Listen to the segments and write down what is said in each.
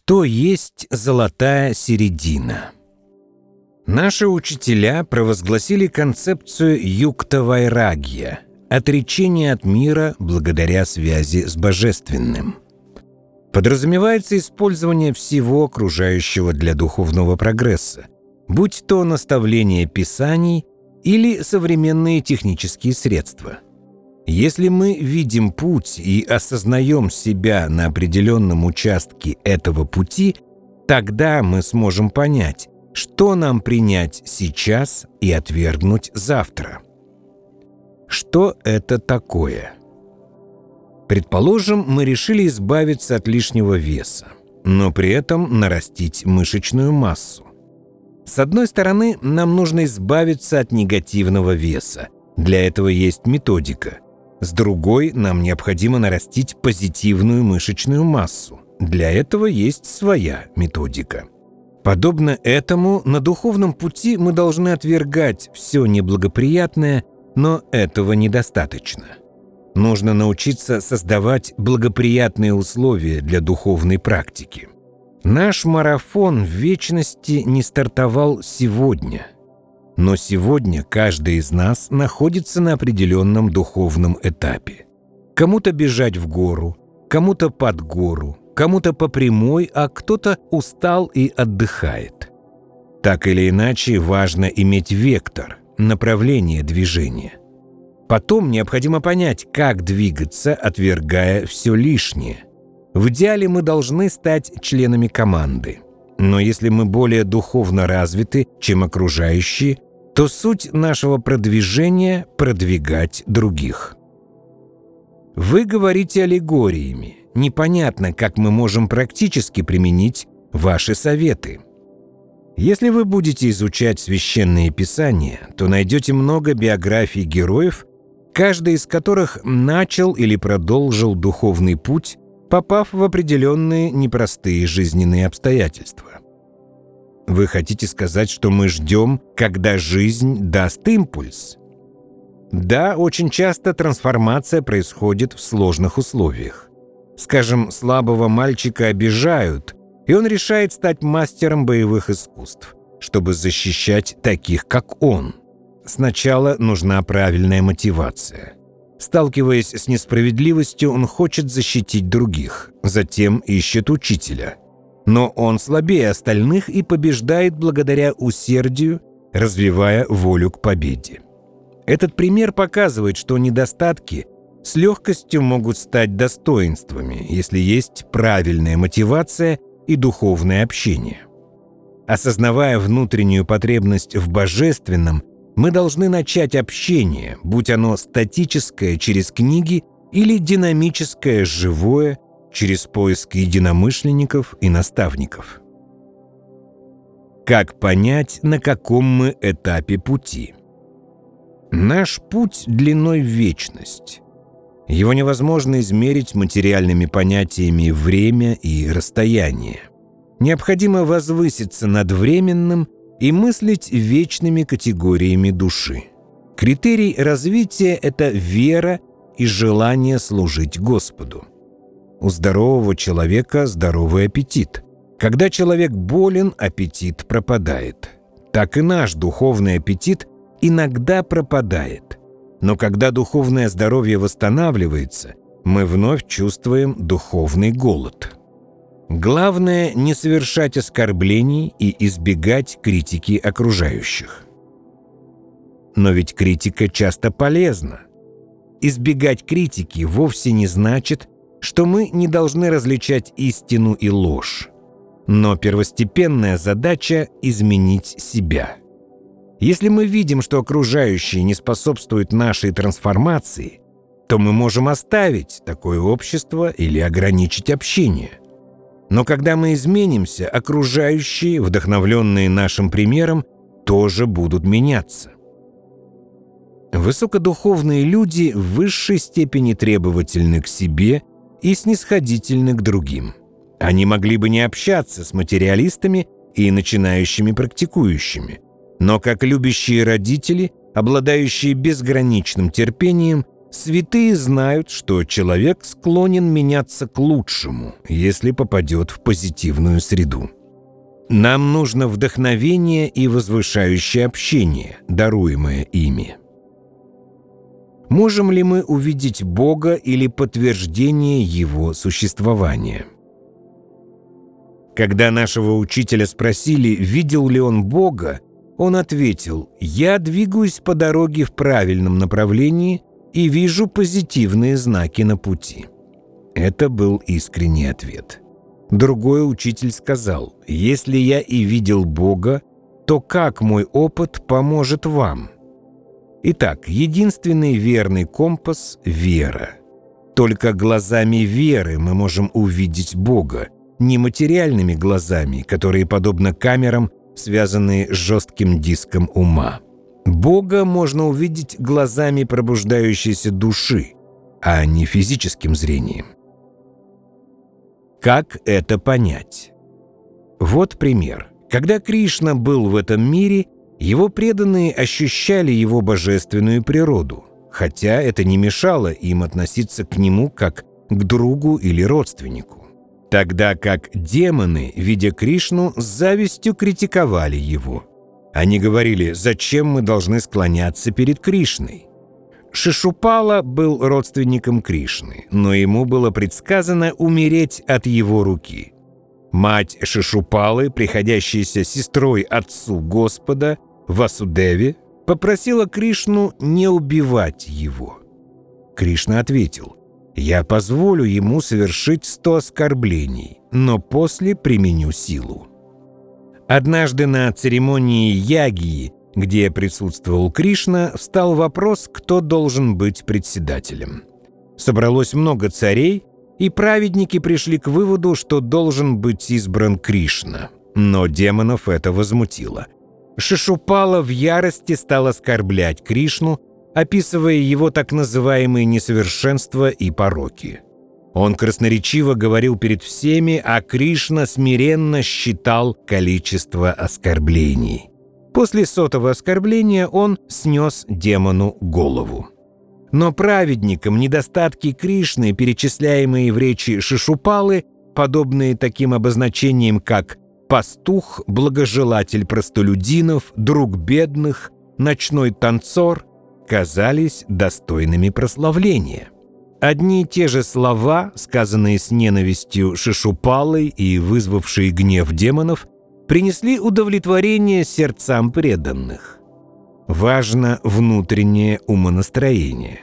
Что есть золотая середина? Наши учителя провозгласили концепцию юкта-вайрагья – отречение от мира благодаря связи с Божественным. Подразумевается использование всего окружающего для духовного прогресса, будь то наставление Писаний или современные технические средства. Если мы видим путь и осознаем себя на определенном участке этого пути, тогда мы сможем понять, что нам принять сейчас и отвергнуть завтра. Что это такое? Предположим, мы решили избавиться от лишнего веса, но при этом нарастить мышечную массу. С одной стороны, нам нужно избавиться от негативного веса. Для этого есть методика. С другой, нам необходимо нарастить позитивную мышечную массу. Для этого есть своя методика. Подобно этому, на духовном пути мы должны отвергать все неблагоприятное, но этого недостаточно. Нужно научиться создавать благоприятные условия для духовной практики. Наш марафон в вечности не стартовал сегодня. Но сегодня каждый из нас находится на определенном духовном этапе. Кому-то бежать в гору, кому-то под гору, кому-то по прямой, а кто-то устал и отдыхает. Так или иначе, важно иметь вектор, направление движения. Потом необходимо понять, как двигаться, отвергая все лишнее. В идеале мы должны стать членами команды. Но если мы более духовно развиты, чем окружающие, то суть нашего продвижения – продвигать других. Вы говорите аллегориями. Непонятно, как мы можем практически применить ваши советы. Если вы будете изучать священные писания, то найдете много биографий героев, каждый из которых начал или продолжил духовный путь, попав в определенные непростые жизненные обстоятельства. Вы хотите сказать, что мы ждем, когда жизнь даст импульс? Да, очень часто трансформация происходит в сложных условиях. Скажем, слабого мальчика обижают, и он решает стать мастером боевых искусств, чтобы защищать таких, как он. Сначала нужна правильная мотивация. Сталкиваясь с несправедливостью, он хочет защитить других, затем ищет учителя. Но он слабее остальных и побеждает благодаря усердию, развивая волю к победе. Этот пример показывает, что недостатки с легкостью могут стать достоинствами, если есть правильная мотивация и духовное общение. Осознавая внутреннюю потребность в божественном, мы должны начать общение, будь оно статическое через книги или динамическое, живое, через поиск единомышленников и наставников. Как понять, на каком мы этапе пути? Наш путь длиной в вечность. Его невозможно измерить материальными понятиями время и расстояние. Необходимо возвыситься над временным и мыслить вечными категориями души. Критерий развития – это вера и желание служить Господу. У здорового человека здоровый аппетит. Когда человек болен, аппетит пропадает. Так и наш духовный аппетит иногда пропадает. Но когда духовное здоровье восстанавливается, мы вновь чувствуем духовный голод. Главное – не совершать оскорблений и избегать критики окружающих. Но ведь критика часто полезна. Избегать критики вовсе не значит, что мы не должны различать истину и ложь. Но первостепенная задача – изменить себя. Если мы видим, что окружающие не способствуют нашей трансформации, то мы можем оставить такое общество или ограничить общение. Но когда мы изменимся, окружающие, вдохновленные нашим примером, тоже будут меняться. Высокодуховные люди в высшей степени требовательны к себе и снисходительны к другим. Они могли бы не общаться с материалистами и начинающими практикующими, но как любящие родители, обладающие безграничным терпением, Святые знают, что человек склонен меняться к лучшему, если попадет в позитивную среду. Нам нужно вдохновение и возвышающее общение, даруемое ими. Можем ли мы увидеть Бога или подтверждение Его существования? Когда нашего учителя спросили, видел ли он Бога, он ответил: «Я двигаюсь по дороге в правильном направлении и вижу позитивные знаки на пути». Это был искренний ответ. Другой учитель сказал: «Если я и видел Бога, то как мой опыт поможет вам?» Итак, единственный верный компас – вера. Только глазами веры мы можем увидеть Бога, не материальными глазами, которые, подобно камерам, связанные с жестким диском ума. Бога можно увидеть глазами пробуждающейся души, а не физическим зрением. Как это понять? Вот пример. Когда Кришна был в этом мире, его преданные ощущали его божественную природу, хотя это не мешало им относиться к нему как к другу или родственнику. Тогда как демоны, видя Кришну, с завистью критиковали его. Они говорили: «Зачем мы должны склоняться перед Кришной?» Шишупала был родственником Кришны, но ему было предсказано умереть от его руки. Мать Шишупалы, приходящаяся сестрой отцу Господа, Васудеве, попросила Кришну не убивать его. Кришна ответил: «Я позволю ему совершить 100 оскорблений, но после применю силу». Однажды на церемонии ягги, где присутствовал Кришна, встал вопрос, кто должен быть председателем. Собралось много царей, и праведники пришли к выводу, что должен быть избран Кришна. Но демонов это возмутило. Шишупала в ярости стал оскорблять Кришну, описывая его так называемые несовершенства и пороки. Он красноречиво говорил перед всеми, а Кришна смиренно считал количество оскорблений. После 100-го оскорбления он снес демону голову. Но праведникам недостатки Кришны, перечисляемые в речи Шишупалы, подобные таким обозначениям, как пастух, благожелатель простолюдинов, друг бедных, ночной танцор, казались достойными прославления. Одни и те же слова, сказанные с ненавистью Шишупалой и вызвавшие гнев демонов, принесли удовлетворение сердцам преданных. Важно внутреннее умонастроение.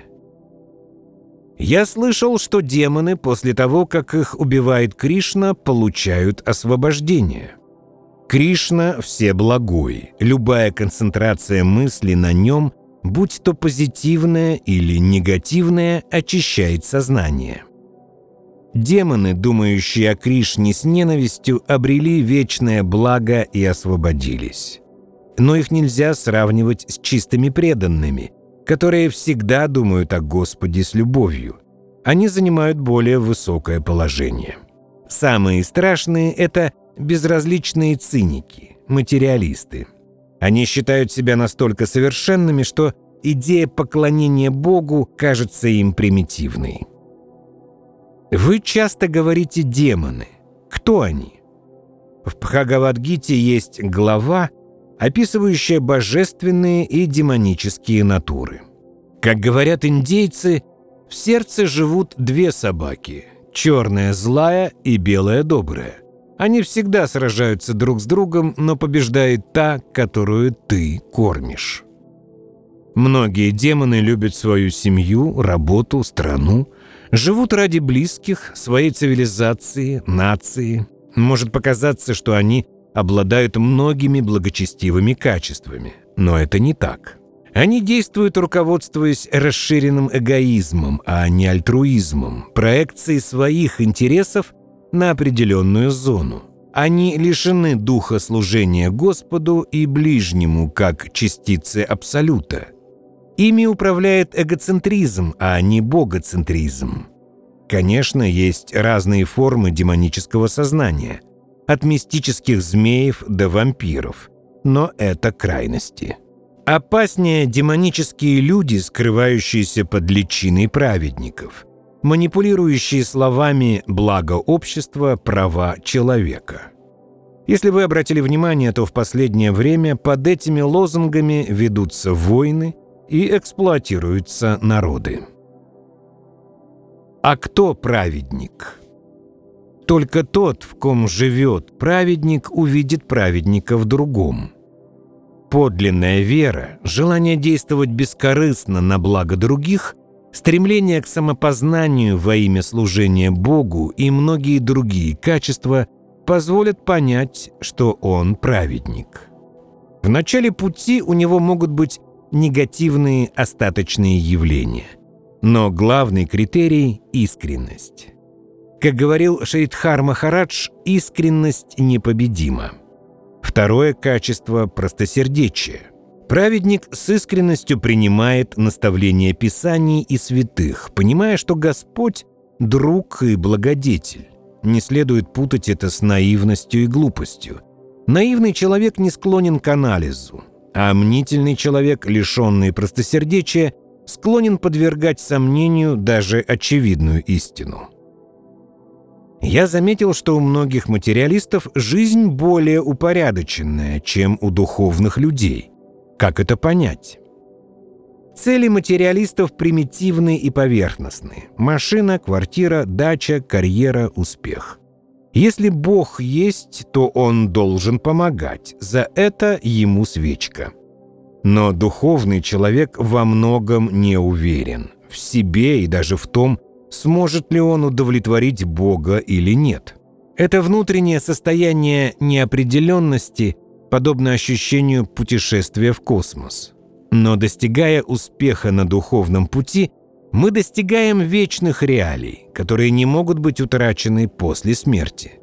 Я слышал, что демоны после того, как их убивает Кришна, получают освобождение. Кришна всеблагой. Любая концентрация мысли на нем, будь то позитивная или негативная, очищает сознание. Демоны, думающие о Кришне с ненавистью, обрели вечное благо и освободились. Но их нельзя сравнивать с чистыми преданными, которые всегда думают о Господе с любовью. Они занимают более высокое положение. Самые страшные – это безразличные циники, материалисты. Они считают себя настолько совершенными, что идея поклонения Богу кажется им примитивной. Вы часто говорите «демоны». Кто они? В Бхагавад-гите есть глава, описывающая божественные и демонические натуры. Как говорят индейцы, в сердце живут 2 собаки – черная злая и белая добрая. Они всегда сражаются друг с другом, но побеждает та, которую ты кормишь. Многие демоны любят свою семью, работу, страну, живут ради близких, своей цивилизации, нации. Может показаться, что они обладают многими благочестивыми качествами, но это не так. Они действуют, руководствуясь расширенным эгоизмом, а не альтруизмом, проекцией своих интересов на определенную зону. Они лишены духа служения Господу и ближнему, как частицы абсолюта. Ими управляет эгоцентризм, а не богоцентризм. Конечно, есть разные формы демонического сознания, от мистических змеев до вампиров, но это крайности. Опаснее демонические люди, скрывающиеся под личиной праведников, манипулирующие словами «благо общества», «права человека». Если вы обратили внимание, то в последнее время под этими лозунгами ведутся войны и эксплуатируются народы. А кто праведник? Только тот, в ком живет праведник, увидит праведника в другом. Подлинная вера, желание действовать бескорыстно на благо других, стремление к самопознанию во имя служения Богу и многие другие качества позволят понять, что он праведник. В начале пути у него могут быть негативные остаточные явления, но главный критерий – искренность. Как говорил Шридхар Махарадж, искренность непобедима. Второе качество – простосердечие. Праведник с искренностью принимает наставления Писаний и святых, понимая, что Господь – друг и благодетель. Не следует путать это с наивностью и глупостью. Наивный человек не склонен к анализу, а мнительный человек, лишенный простосердечия, склонен подвергать сомнению даже очевидную истину. Я заметил, что у многих материалистов жизнь более упорядоченная, чем у духовных людей. Как это понять? Цели материалистов примитивны и поверхностны. Машина, квартира, дача, карьера, успех. Если Бог есть, то Он должен помогать. За это ему свечка. Но духовный человек во многом не уверен. В себе и даже в том, сможет ли он удовлетворить Бога или нет. Это внутреннее состояние неопределенности подобно ощущению путешествия в космос. Но достигая успеха на духовном пути, мы достигаем вечных реалий, которые не могут быть утрачены после смерти.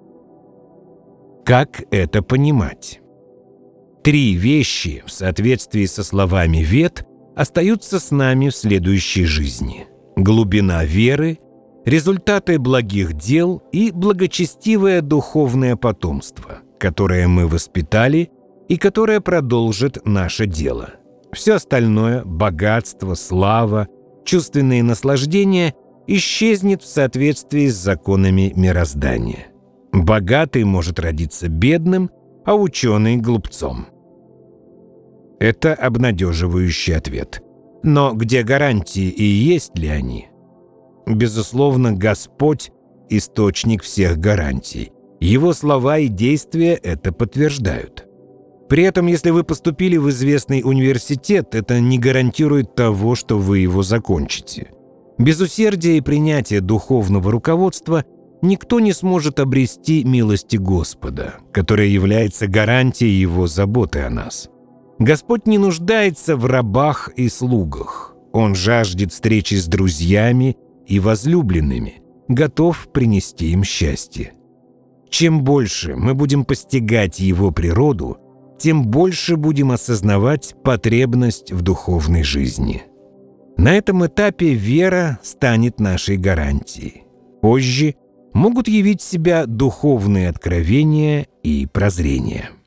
Как это понимать? 3 вещи, в соответствии со словами Вед, остаются с нами в следующей жизни: глубина веры, результаты благих дел и благочестивое духовное потомство, которое мы воспитали и которое продолжит наше дело. Все остальное – богатство, слава, чувственные наслаждения – исчезнет в соответствии с законами мироздания. Богатый может родиться бедным, а ученый – глупцом. Это обнадеживающий ответ. Но где гарантии и есть ли они? Безусловно, Господь – источник всех гарантий. Его слова и действия это подтверждают. При этом, если вы поступили в известный университет, это не гарантирует того, что вы его закончите. Без усердия и принятия духовного руководства никто не сможет обрести милости Господа, которая является гарантией Его заботы о нас. Господь не нуждается в рабах и слугах. Он жаждет встречи с друзьями и возлюбленными, готов принести им счастье. Чем больше мы будем постигать Его природу, тем больше будем осознавать потребность в духовной жизни. На этом этапе вера станет нашей гарантией. Позже могут явить себя духовные откровения и прозрения.